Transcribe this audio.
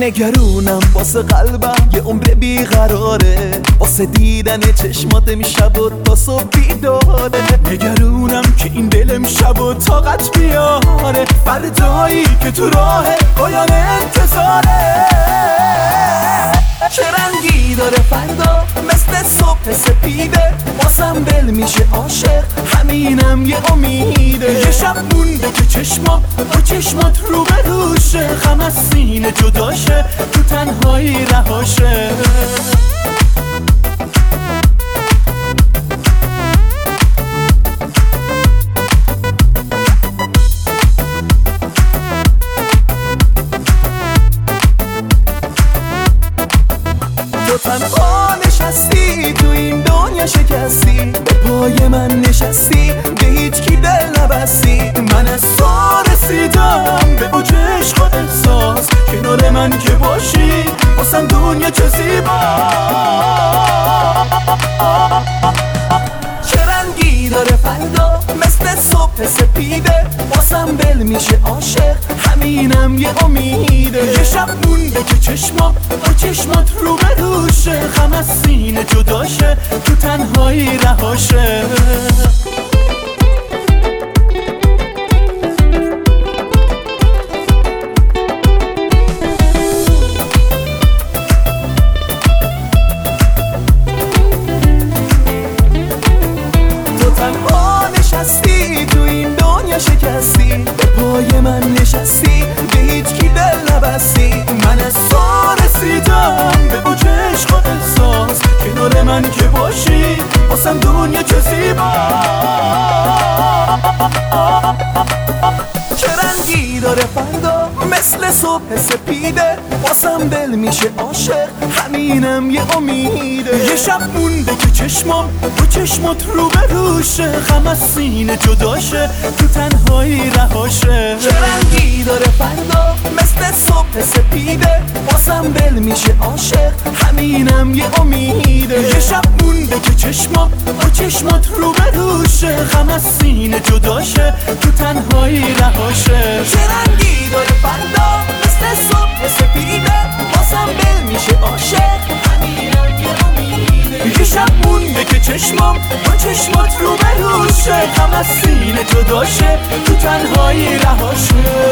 نگرونم واسه قلبم یه عمر بیقراره، واسه دیدن چشمات امشب و تا صبح بیداره. نگرونم که این دل امشب و طاقت بیاره، فردایی که تو راه پایان انتظاره. چه رنگی داره فردا مثل صبح سپیده، بازم دل میشه عاشق، همینم یه امیده. یه شب مونده که چشمات با چشمات رو به روشه، غم از سینه جداشه، تو تنهایی رهاشه. تو تنها نشستی تو این دنیا شکستی، به پای من نشستی، به هیچ کی دل نبستی. من از تو رسیدم به اوج عشق و احساس، کنار من که باشی واسم دنیا چه زیبا. چه رنگی داره فردا مثل صبح سپیده، بازم دل میشه عاشق، همینم یه امیده. یه شب مونده که چشمات با چشمات رو به روشه، غم از سینه جداشه، تو تنهایی رهاشه. تو این دنیا شکستی، به پای من نشستی، به هیچ کی دل نبستی. من از تو رسیدم به اوج عشق و احساس، کنار من که باشی واسم دنیا چه زیبا. چه رنگی داره فردا مثل صبح سپیده، واسم دل میشه عاشق، همینم یه امیده. یه شب مونده که چشمام با چشمات رو به روشه، غم از سینه جداشه، تو تنهایی رهاشه. چه رنگی داره فردا مثل صبح سپیده، واسم دل میشه عاشق، همینم یه امیده. یه شب مونده که چشمام با چشمات رو به روشه، غم از سینه جداشه، تو تنهایی رهاشه. چه رنگی داره فردا مثل صبح سپیده، واسم دل میشه عاشق، همینم یه امیده. یه شب مونده که چشمام با چشمات رو به روشه، غم از سینه جداشه، تو تنهایی رهاشه.